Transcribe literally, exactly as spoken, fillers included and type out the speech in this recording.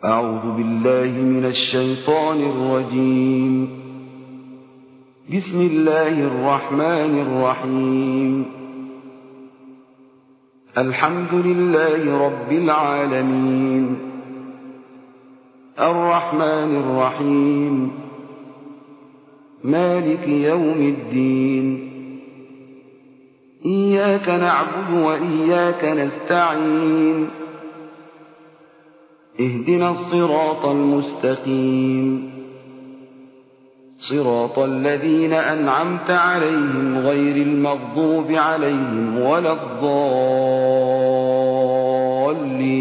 أعوذ بالله من الشيطان الرجيم. بسم الله الرحمن الرحيم. الحمد لله رب العالمين، الرحمن الرحيم، مالك يوم الدين. إياك نعبد وإياك نستعين. اهدنا الصراط المستقيم، صراط الذين أنعمت عليهم غير المغضوب عليهم ولا الضالين.